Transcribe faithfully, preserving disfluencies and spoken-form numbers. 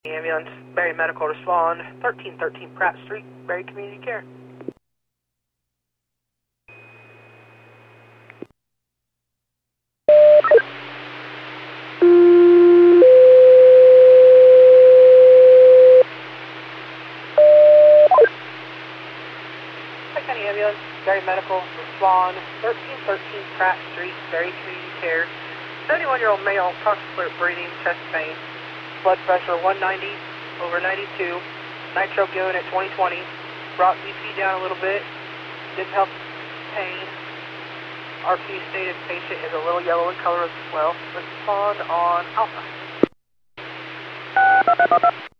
Ambulance, Berry Medical respond, thirteen thirteen Pratt Street, Berry Community Care. County Ambulance, Berry Medical respond, thirteen thirteen Pratt Street, Berry Community Care. seventy-one-year-old male, contemplate breathing, chest pain, blood pressure one ninety over ninety-two, nitro given at twenty twenty, brought B P down a little bit, didn't help pain. R P stated patient is a little yellow in color as well. Respond on Alpha.